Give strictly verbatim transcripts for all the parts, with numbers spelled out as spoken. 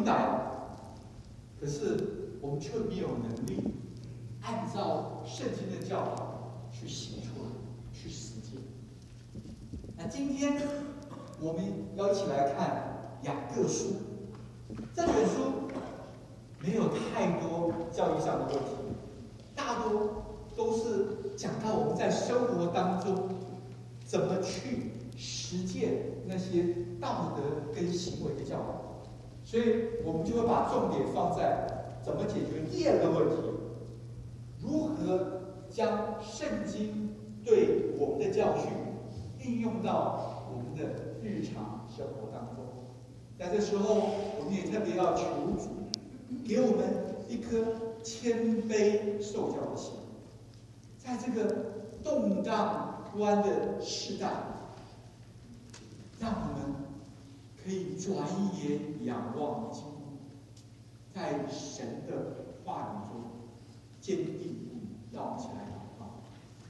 白了，可是我们却没有能力按照圣经的教导去行出来，去实践。那今天我们要一起来看雅各书，这本书没有太多教义上的问题，大多都是讲到我们在生活当中怎么去实践那些道德跟行为的教导，所以我们就会把重点放在怎么解决第二个问题：如何将圣经对我们的教训运用到我们的日常生活当中。在这时候，我们也特别要求主给我们一颗谦卑受教的心，在这个动荡不安的时代，让我们可以转眼仰望经，在神的话语中坚定不移。让我们一起来祷告。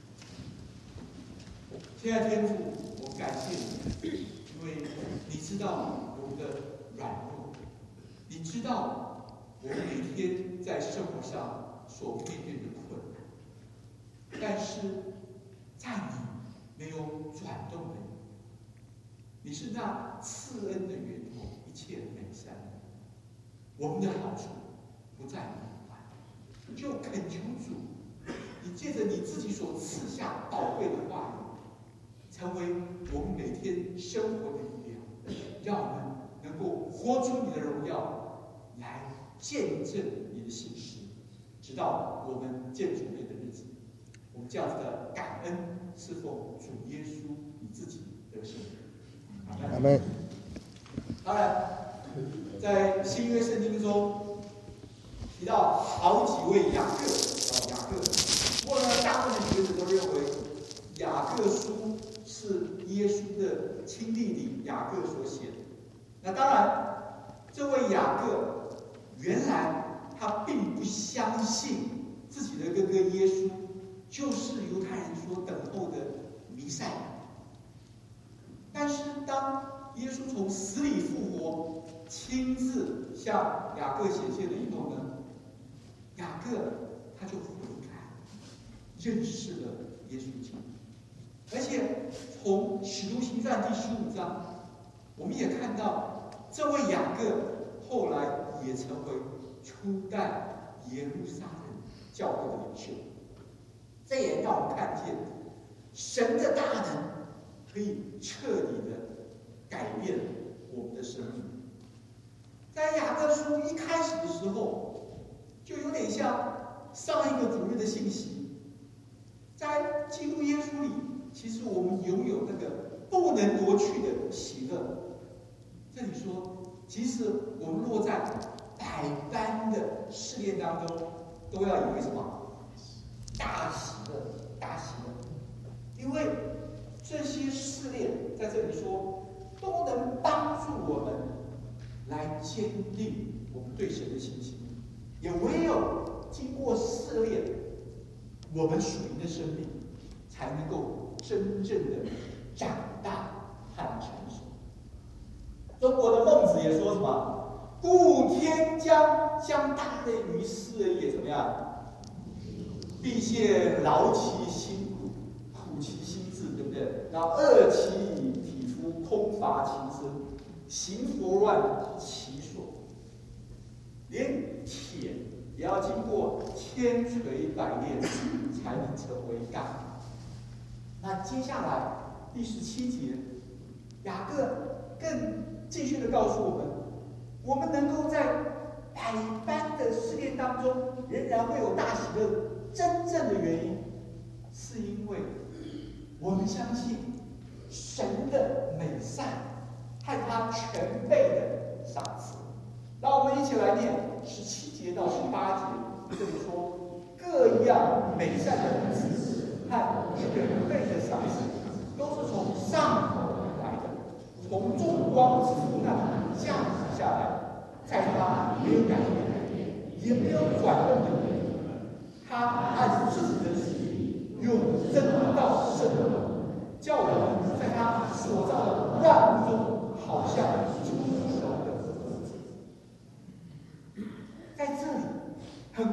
亲爱的天父，我们感谢你，因为你知道我们的软弱，你知道我们每天在生活上所面对的困难，但是在你没有转动的你，你是那赐恩的源头，一切美善的。我们的好处不在你，就恳求主，你借着你自己所赐下宝贵的话语，成为我们每天生活的力量，让我们能够活出你的荣耀，来见证你的信实，直到我们见主面的日子。我们这样子的感恩是奉主耶稣你自己得胜。 阿们。 当然，在新约圣经中提到好几位雅各啊雅各，不过呢，大部分的学者都认为雅各书是耶稣的亲弟弟雅各所写的。那当然，这位雅各原来他并不相信自己的哥哥耶稣就是犹太人所等候的弥赛亚。但是当耶稣从死里复活，亲自向雅各显现了以后呢，雅各他就悔改，认识了耶稣基督。而且从使徒行传第十五章，我们也看到这位雅各后来也成为初代耶路撒冷教会的领袖。这也让我们看见神的大能可以彻底的改变我们的生命。在雅各书一开始的时候，就有点像上一个主日的信息，在基督耶稣里，其实我们拥有那个不能夺去的喜乐。这里说，即使我们落在百般的试炼当中，都要以为什么？大喜乐，大喜乐。因为这些试炼，在这里说，都能帮助我们来坚定我们对神的信心。也唯有经过试炼，我们属灵的生命才能够真正的长大和成熟。中国的孟子也说什么？故天将将大类于斯人也，怎么样？必先劳其筋骨，苦其心志，对不对？然后饿其体肤，空乏其身，行拂乱其所。连铁也要经过千锤百炼，才能成为钢。那接下来第十七节，雅各更继续的告诉我们，我们能够在百般的试炼当中，仍然会有大喜乐。真正的原因，是因为我们相信神的美善和他全备的赏赐。让我们一起来念十七节到十八节，这里说，各样美善的恩赐和全备的赏赐，都是从上头来的，从众光之父那里降下来，在他没有改变，也没有转动的原因。他按自己的旨意，用真道圣灵，叫我们在他所造的万物中，好像出熟的果子。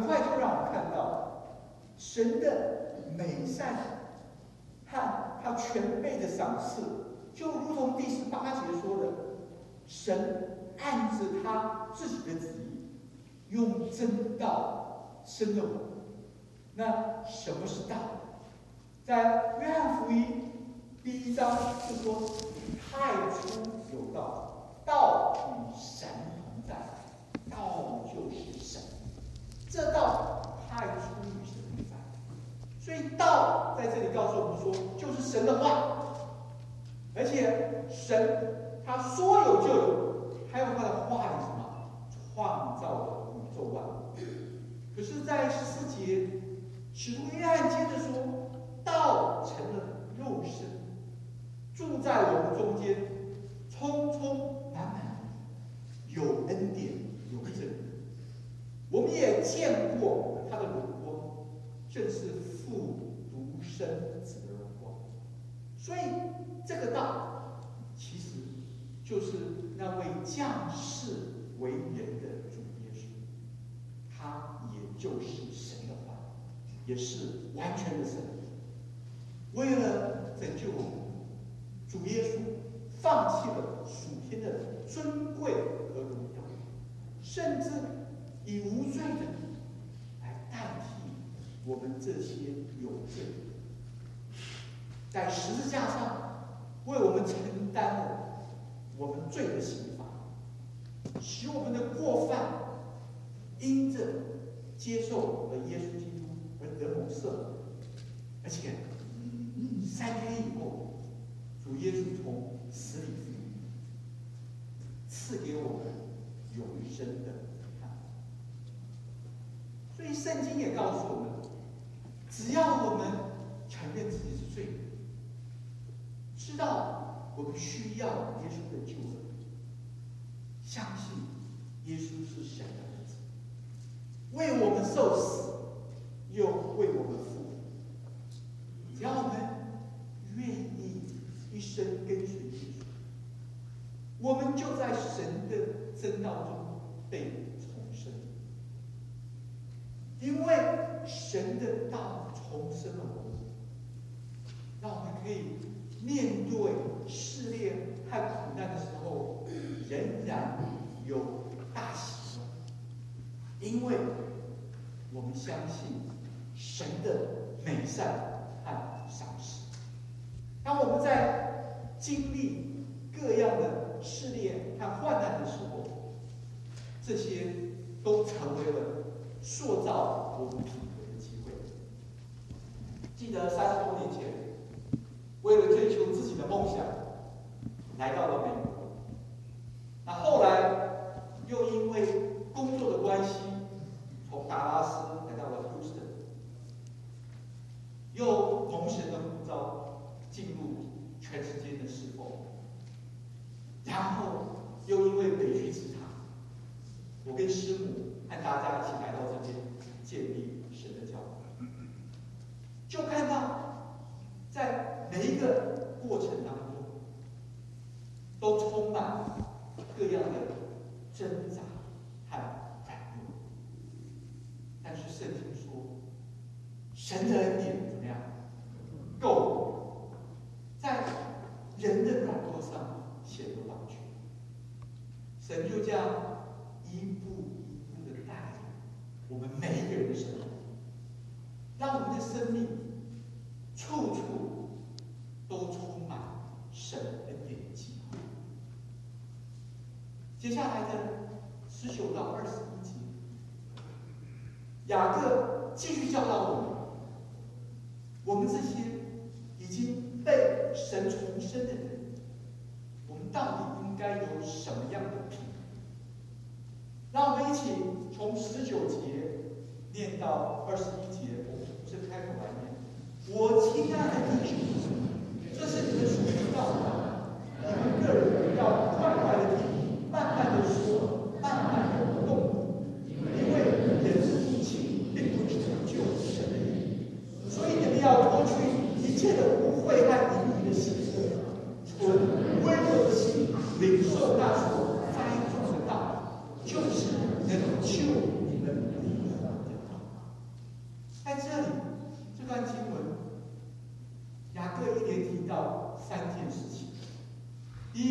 快就让我们看到神的美善和他全备的赏赐，就如同第十八节说的，神按着他自己的旨意，用真道生了我们。那什么是道？在约翰福音第一章就说：“太初有道，道与神同在，道就是神。”这道太初与神同在，所以道在这里告诉我们说，就是神的话，而且神他说有就有，还有他的话语什么创造了宇宙万物。可是，在十四节，使徒约翰接着说，道成了肉身，住在我们中间，充充满满，有恩典，有真理。我们也见过他的荣光，正是父独生子的荣光。所以，这个道其实就是那位降世为人的主耶稣，他也就是神的话，也是完全的神。为了拯救我们，主耶稣放弃了属天的尊贵和荣耀，甚至以无罪的来代替我们这些有罪的，在十字架上为我们承担了我们罪的刑罚，使我们的过犯因着接受了耶稣基督而得蒙赦，而且三天以后，主耶稣从死里复活，赐给我们永生的平安。所以圣经也告诉我们，只要我们承认自己是罪人，知道我们需要耶稣的救恩，相信耶稣是神的儿子，为我们受死，又为我们复活。只要我们愿意一生跟随耶稣，我们就在神的真道中被重生。因为神的道重生了我们，让我们可以面对试炼和苦难的时候，仍然有大喜乐，因为我们相信神的美善和赏识。当我们在经历各样的试炼和患难的时候，这些都成为了塑造我们品格的机会。记得三十多年前，为了追求自己的梦想，来到了美国。那后来又因为工作的关系，从达拉斯来到了休斯顿，又蒙神的呼召进入全世界的侍奉，然后又因为北区职场，我跟师母和大家一起来到这边建立神的教会，就看到在每一个过程当中，都充满各样的挣扎和软弱。但是圣经说，神的恩典怎么样？够在人的软弱上显露完全。神就这样一步一步的带领我们每一个人的生活，让我们的生命处处都充满神恩典的计划。接下来的十九到二十一节，雅各继续教导我们，我们这些已经被神重生的人，我们到底应该有什么样的品格？让我们一起从十九节念到二十一节，我们不是开口来念。我亲爱的弟兄，这是你们所知道的，你们个人要快快的听，慢慢的说，慢慢的动，因为人之父亲并不成就神的意，所以你们要脱去一切的污秽和淫淫的行为，存温柔的心，领受那所栽种的道，就是能救你们灵魂的道。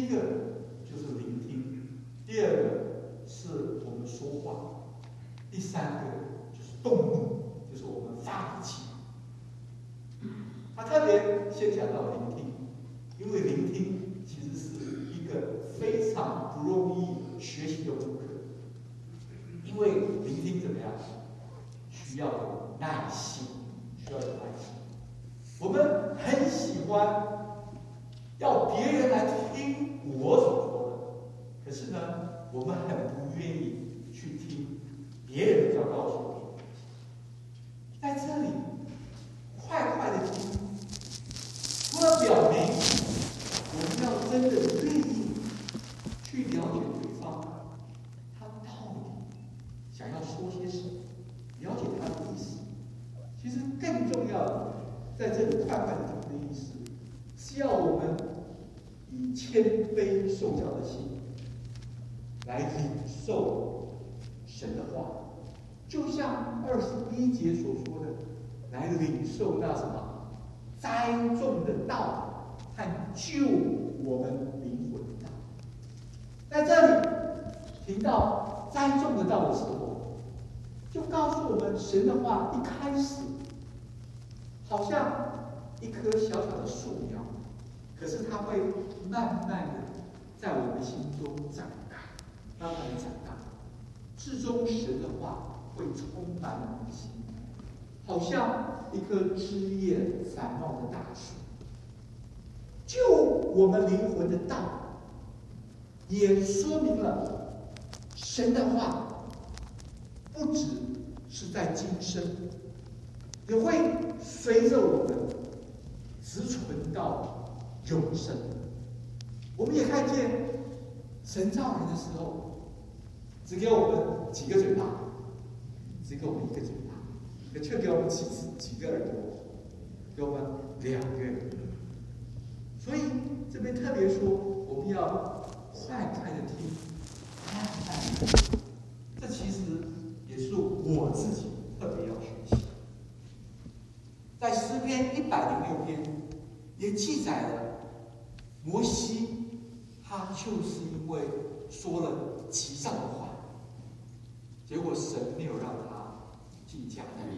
一个就是聆听，第二个是我们说话，第三个就是动怒，就是我们发脾气。他特别先讲到聆听，因为聆听其实是一个非常不容易学习的功课，因为聆听怎么样，需要有耐心，需要有耐心。我们很喜欢要别人来听我所说的，可是呢，我们很不愿意去听别人要告诉我们。在这里，快快的听，除了表明我们要真的愿意去了解对方，他到底想要说些什么，了解他的意思。其实更重要的，在这里快快的听的意思，是要我们以谦卑受教的心来领受神的话，就像二十一节所说的，来领受那什么栽种的道和救我们灵魂的道。在这里提到栽种的道的时候，就告诉我们神的话一开始好像一棵小小的树苗，可是它会慢慢的在我们心中长大，慢慢的长大，至终神的话会充满我们的心，好像一棵枝叶繁茂的大树。救我们灵魂的道，也说明了神的话不只是在今生，也会随着我们直存到永生。我们也看见神造人的时候，只给我们几个嘴巴，只给我们一个嘴巴，可却给我们几几个耳朵，给我们两个耳朵。所以这边特别说，我们要快快的听，慢慢的听。这其实也是我自己特别要学习。在诗篇一百零六篇也记载了摩西，他就是因为说了急躁的话，结果神没有让他进迦南。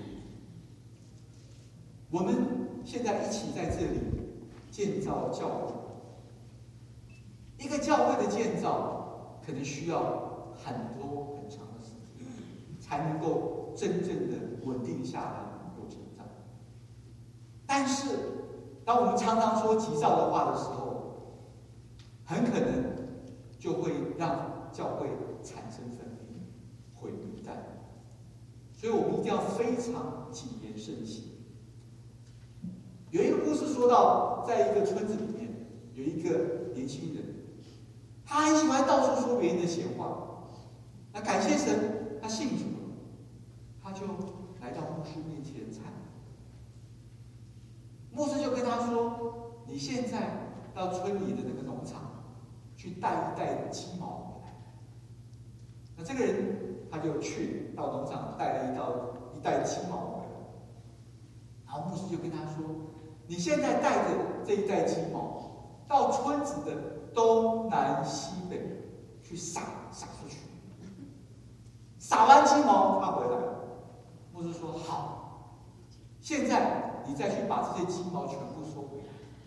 我们现在一起在这里建造教会，一个教会的建造可能需要很多很长的时间，才能够真正的稳定下来，能够成长。但是当我们常常说急躁的话的时候，很可能就会让教会产生分裂、毁灭战。所以我们一定要非常谨言慎行。有一个故事说到，在一个村子里面有一个年轻人，他很喜欢到处说别人的闲话。那感谢神，他信主了，他就来到牧师面前忏悔。牧师就跟他说：“你现在到村里的那个农场去带一袋鸡毛回来。”那这个人他就去到农场带了一道一袋鸡毛回来，然后牧师就跟他说：“你现在带着这一袋鸡毛到村子的东南西北去撒撒出去，撒完鸡毛他回来了。”牧师说：“好，现在你再去把这些鸡毛全部收回来。”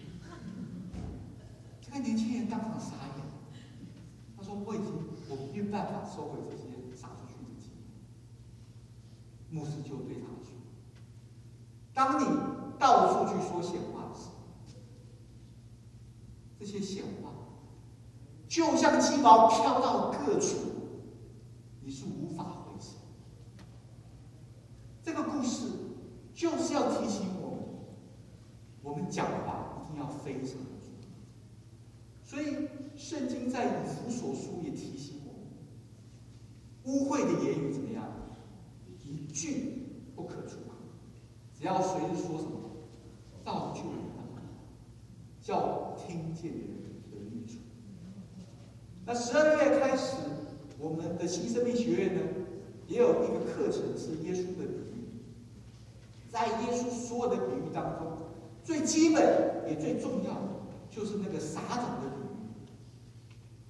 这个年轻人当场傻眼，他说：“我已经我没有办法收回这些撒出去的鸡毛。”牧师就对他说：“当你到处去说闲话的时候，这些闲话就像鸡毛飘到各处，你是无法回收。”这个故事就是要提醒我们，我们讲话一定要非常的注意。所以圣经在以弗所书也提醒我们，污秽的言语怎么样？一句不可出口，只要随着说什么，造就人的，叫听见的人得益处。那十二月开始，我们的新生命学院呢，也有一个课程是耶稣的比喻。在耶稣所有的比喻当中，最基本也最重要的就是那个撒种的比喻。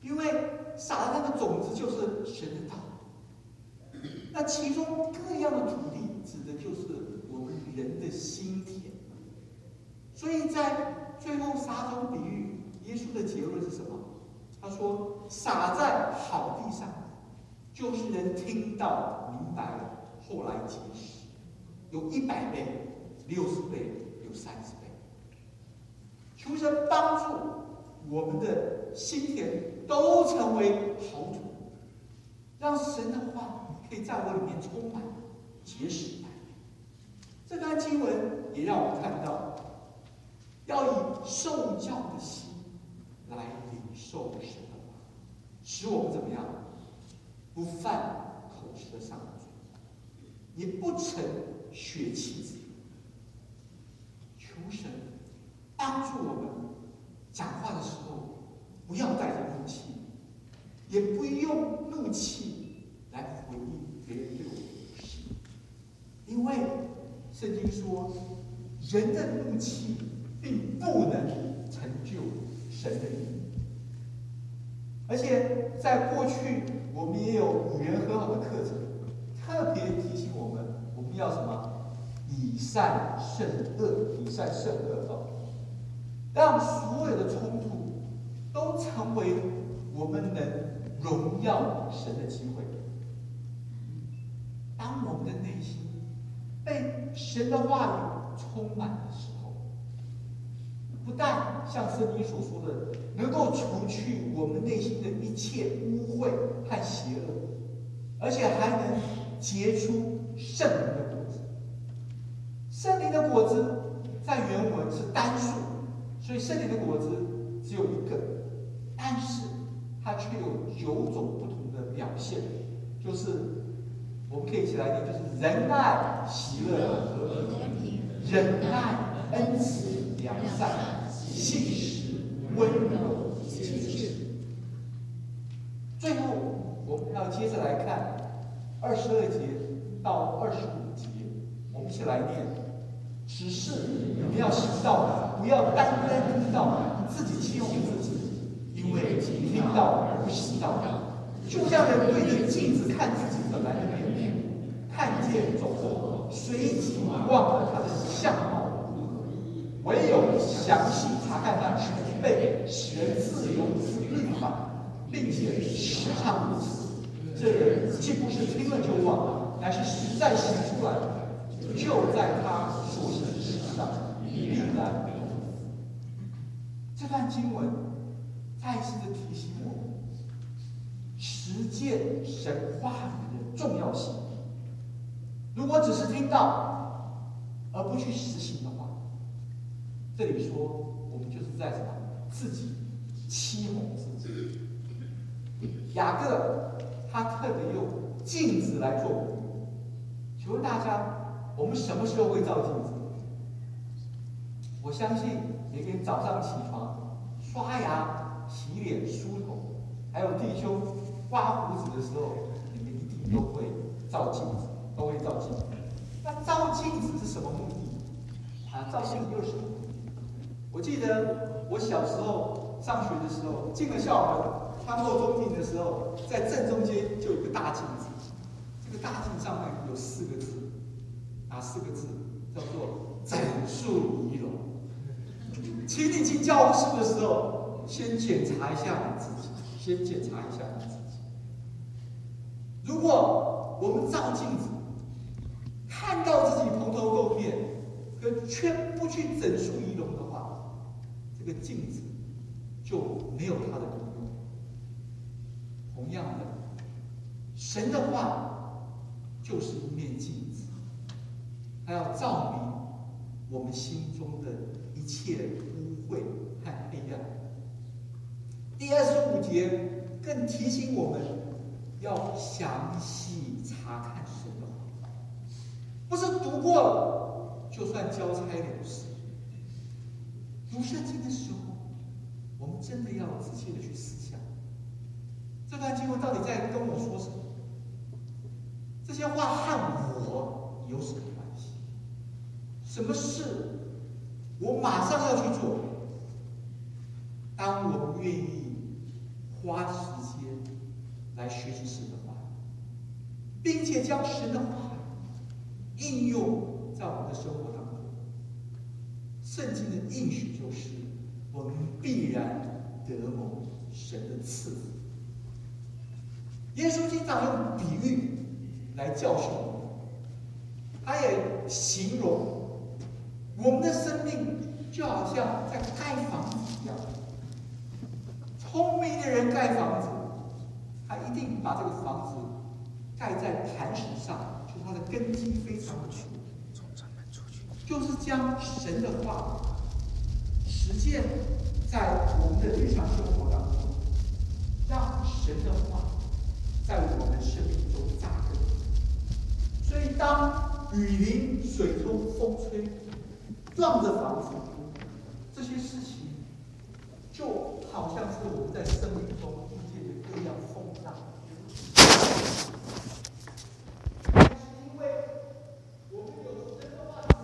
因为撒的那个种子就是神的道。那其中各样的土地，指的就是我们人的心田。所以在最后撒种比喻，耶稣的结论是什么？他说：撒在好地上，就是人听到明白了，后来结实，有一百倍、六十倍，有三十倍。求神帮助我们的心田都成为好土，让神的话可以在我里面充满结实。这段经文也让我们看到，要以受教的心来领受神的话，使我们怎么样？不犯口吃的上罪，也不成血气之人。求神帮助我们讲话的时候，不要带着怒气，也不用怒气来回应别人对我们的事，因为圣经说，人的怒气并不能成就神的义。而且在过去，我们也有与人和好的课程，特别提醒我们，我们要什么？以善胜恶，以善胜恶哦，让所有的冲突都成为我们能荣耀神的机会。当我们的内心被神的话语充满的时候，不但像圣经所说的，能够除去我们内心的一切污秽和邪恶，而且还能结出圣灵的果子。圣灵的果子在原文是单数，所以圣灵的果子只有一个，但是它却有九种不同的表现，就是我们可以一起来念，就是仁爱、喜乐、和平、忍耐、恩慈、良善、信实、温柔、节制。最后，我们要接着来看二十二节到二十五节，我们一起来念。只是你们要行道，不要单单听到，自己欺哄自己，因为听到而不行道，就像人对着镜子看自己本来的面目，看见走后，随即忘了他的相貌如何。唯有详细查看那全备使人自由之律法，并且时常如此，这人既不是听了就忘，乃是实在行出来，就在他所行的事上必然有福。这段经文再次的提醒我们，实践神话语的重要性。如果只是听到而不去实行的话，这里说我们就是在什么？自己欺哄自己。雅各他特别用镜子来做比喻。请问大家，我们什么时候会照镜子？我相信每天早上起床刷牙、洗脸、梳头，还有弟兄刮胡子的时候，你们一定都会照镜子，都会照镜子。那照镜子是什么目的？啊，照镜子又是什么目的？我记得我小时候上学的时候，进了校门，穿过中庭的时候，在正中间就有一个大镜子。这个大镜上面有四个字，哪四个字？叫做整肃仪容。请你进教室的时候，先检查一下你自己，先检查一下你自己。如果我们照镜子，看到自己蓬头垢面，可却不去整肃仪容的话，这个镜子就没有它的功用。同样的，神的话就是一面镜子，它要照明我们心中的一切污秽和黑暗。第二十五节更提醒我们要详细查看神的话，不是读过了就算交差了事。读圣经的时候，我们真的要仔细的去思想，这段经文到底在跟我说什么？这些话和我有什么关系？什么事我马上要去做？当我们愿意花时间来学习神的话，并且将神的话应用在我们的生活当中。圣经的应许就是，我们必然得蒙神的赐福。耶稣经常用比喻来教训我们，他也形容我们的生命就好像在盖房子一样。聪明的人盖房子，他一定把这个房子盖在磐石上，就是它的根基非常的足，就是将神的话实践在我们的日常生活当中，让神的话在我们生命中扎根。所以，当雨淋、水冲、风吹，撞着房子，这些事情就好像是我们在生命中遇见的各样风浪。但是因为我们有神的话，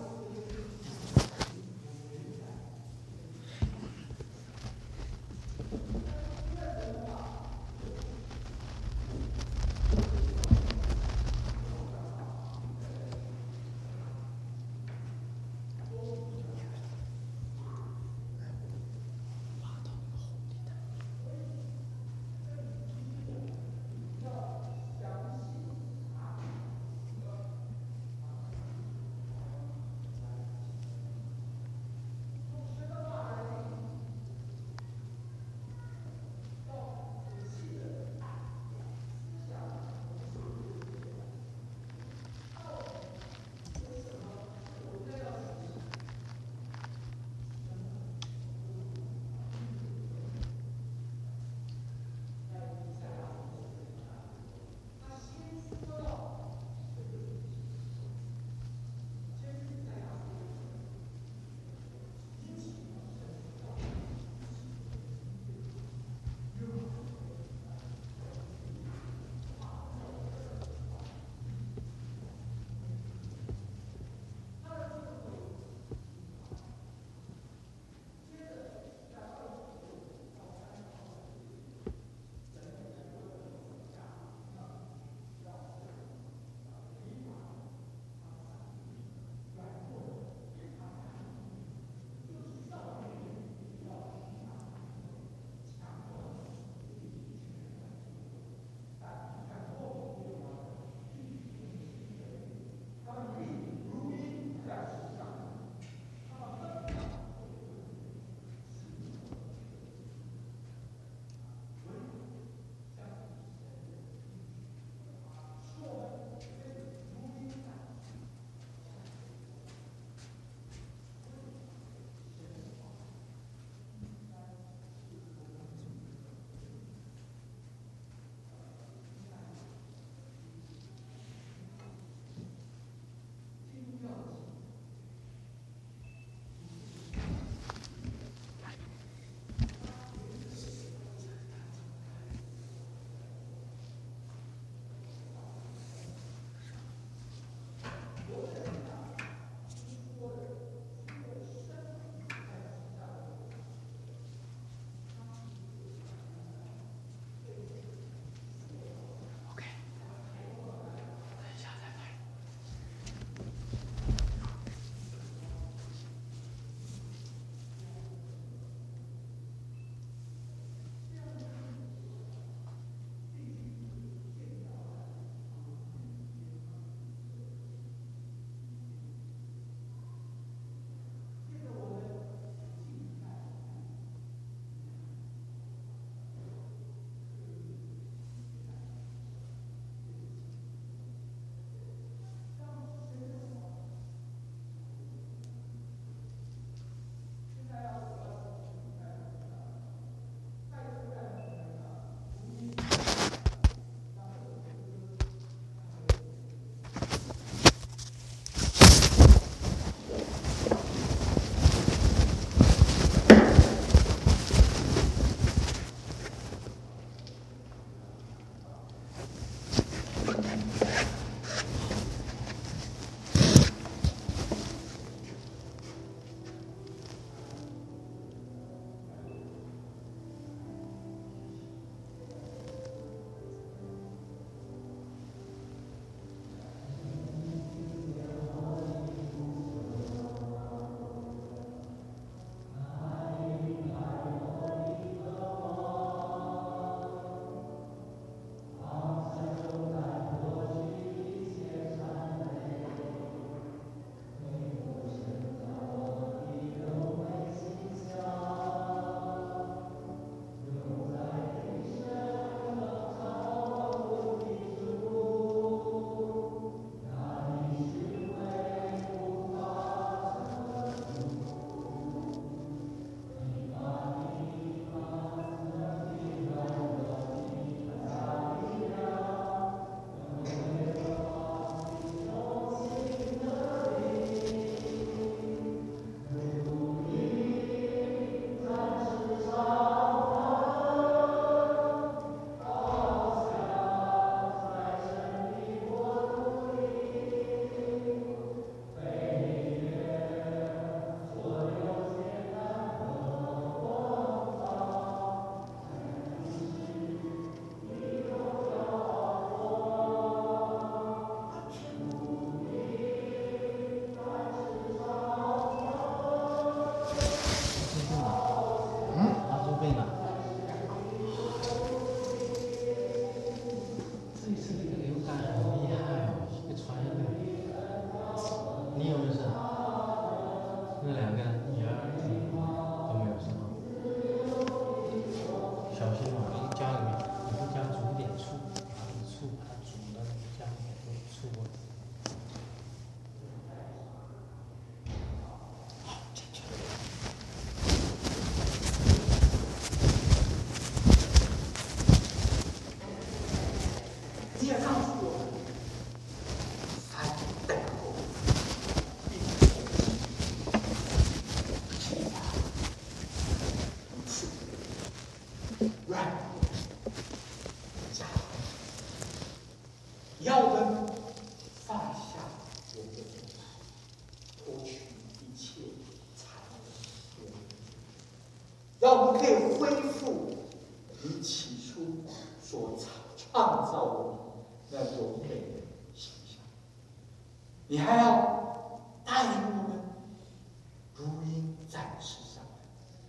让我们可以恢复你起初所创造我们那荣美的形象。你还要带领我们如鹰展翅上来，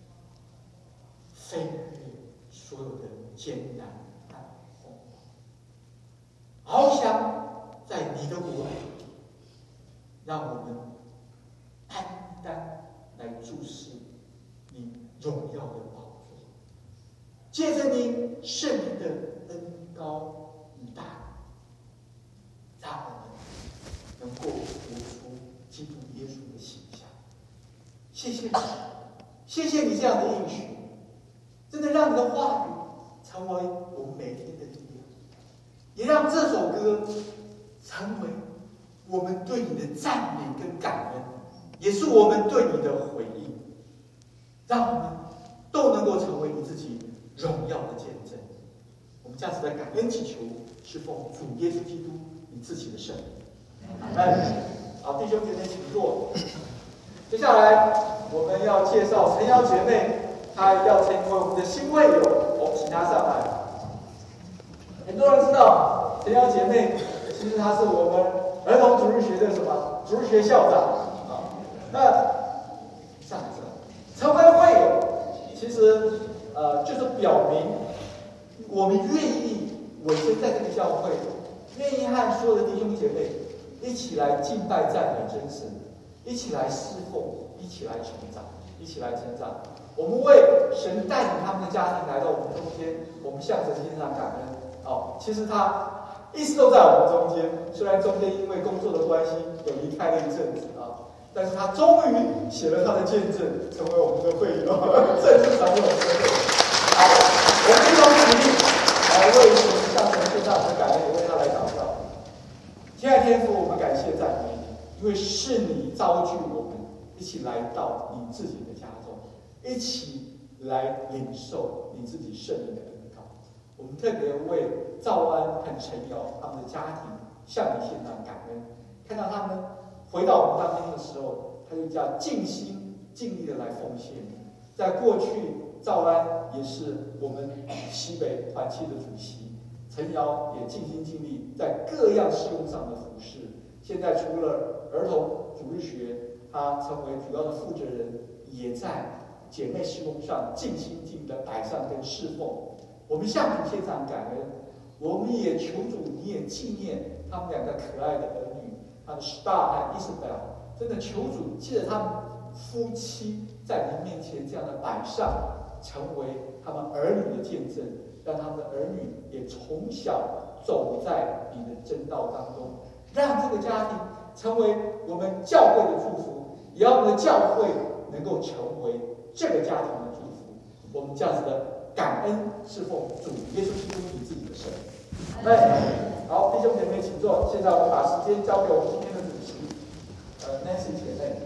飞越所有的艰难和风暴，翱翔在你的国里，让我们单单来注视你荣耀的宝座，借着你圣灵的恩膏与大能，让我们能够活出基督耶稣的形象。谢谢你，谢谢你这样的应许，真的让你的话语成为我们每天的力量，也让这首歌成为我们对你的赞美跟感恩，也是我们对你的回应，让我们都能够成为你自己荣耀的见证。我们这样子的感恩祈求，是奉主耶稣基督你自己的圣名。阿门。好，弟兄姐妹，请坐。接下来我们要介绍陈瑶姐妹，她要成为我们的新会友，我们请她上来。很多人知道陈瑶姐妹，其实她是我们儿童主日学的什么主日学校长啊。那上来这成为会友，其实呃就是表明我们愿意委身在这个教会，愿意和所有的弟兄姐妹一起来敬拜赞美真神，一起来侍奉，一起来成长，一起来成长。我们为神带领他们的家庭来到我们中间，我们向神献上感恩。哦，其实他一直都在我们中间，虽然中间因为工作的关系有离开了一阵子啊，但是他终于写了他的见证，成为我们的会友，正式成为我们的会友。好，我们一同起立来为神向神献上我们的感恩，也为他来祷告。亲爱的天父，我们感谢赞美你，因为是你召聚我们一起来到你自己的家中，一起来领受你自己圣灵的恩膏。我们特别为赵安和陈瑶他们的家庭向你献上感恩，看到他们回到我们当中的时候，他就叫尽心尽力的来奉献。在过去，赵安也是我们西北团契的主席，陈瑶也尽心尽力在各样事用上的服侍。现在除了儿童主日学，他成为主要的负责人，也在姐妹事工上尽心尽力的摆上跟侍奉。我们向你献上感恩，我们也求主你也纪念他们两个可爱的儿女，他的 Star 和 Isabel， 真的求主借着他们夫妻在你面前这样的摆上，成为他们儿女的见证，让他们的儿女也从小走在你的真道当中，让这个家庭成为我们教会的祝福，也让我们的教会能够成为这个家庭的祝福。我们这样子的感恩是奉主耶稣基督你自己的圣名。哎，好，弟兄姐妹请坐。现在我们把时间交给我们今天的主席，呃 ，Nancy 姐妹。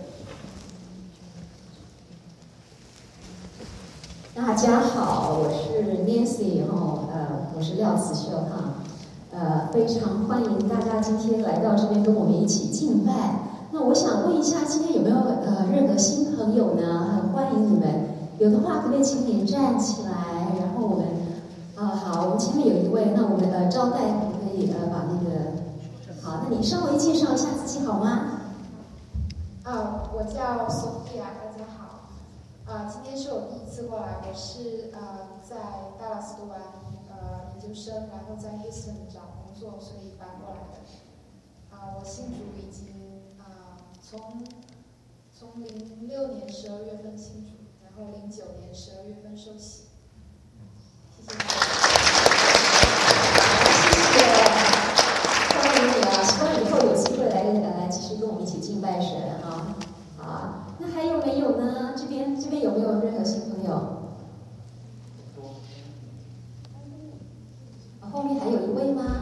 大家好，我是 Nancy 哈，呃，我是廖子秀哈，呃，非常欢迎大家今天来到这边跟我们一起敬拜。那我想问一下，今天有没有呃任何新朋友呢？很欢迎你们，有的话可不可以请你站起来？然后我们，啊、呃、好，我们前面有一位，那我们呃招待可不可以呃把那个，好，那你稍微介绍一下自己好吗？ 啊，我叫 Sophia， 大家好。啊，今天是我第一次过来，我是呃在大拉斯读完呃研究生，然后在 Houston 找工作，所以搬过来的。啊，我信主已经啊从从零六年十二月份信主，然后零九年十二月份受洗。谢谢大家。 谢谢，欢迎你啊！希望以后有机会来呃继续跟我们一起敬拜神啊。好，那还有没有呢？这边这边有没有任何新朋友？啊，后面还有一位吗？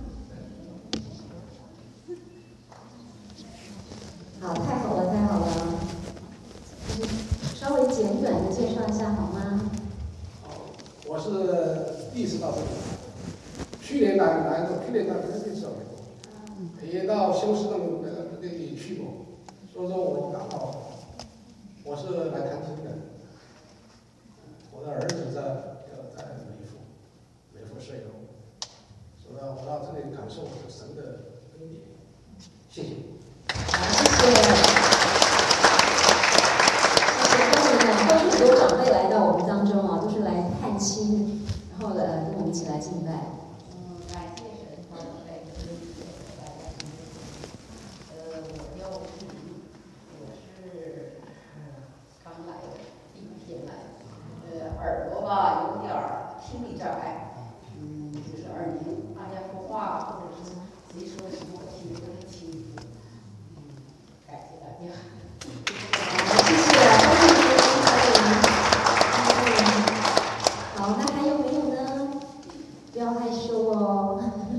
好，太好了，太好了。稍微简短的介绍一下好吗？ 好，我是第一次到这里，去年来来过，去年到这里时候，也到休斯顿那个那里去过，所以说我然后我是来谈经的。 谢谢，欢迎欢迎。好，那还有没有呢？不要害羞哦。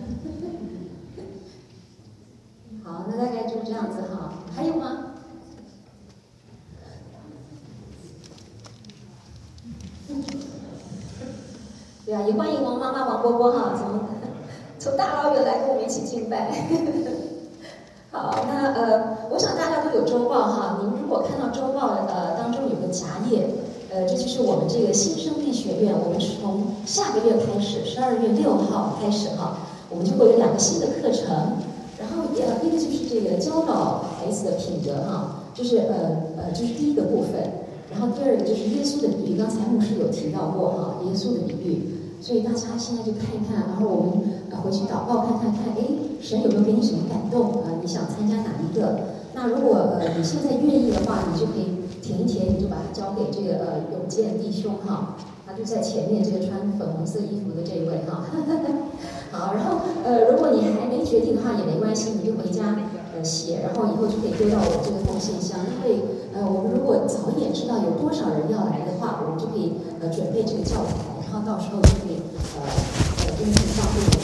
好，那大概就这样子哈。还有吗？对啊，也欢迎王妈妈、王波波哈，从从大老远来跟我们一起敬拜。好，那呃，我想大家都有周报哈，您如果看到周报呃当中有个夹页，呃，这就是我们这个新生力学院，我们是从下个月开始，十二月六号开始哈，我们就会有两个新的课程，然后呃，一个就是这个教导孩子的品德哈，就是呃呃，就是第一个部分。然后第二个就是耶稣的比喻，刚才牧师有提到过哈，耶稣的比喻，所以大家现在就看一看，然后我们呃回去祷告看看看，哎，神有没有给你什么感动啊、呃？你想参加哪一个？那如果呃你现在愿意的话，你就可以填一填，你就把它交给这个呃永健弟兄哈，他就在前面这个穿粉红色衣服的这一位哈。好，然后呃如果你还没决定的话也没关系，你就回家呃写，然后以后就可以丢到我这个奉献箱，因为呃我们如果早一点知道有多少人要来的话，我们就可以呃准备这个教材，然后到时候就可以呃呃根据教会。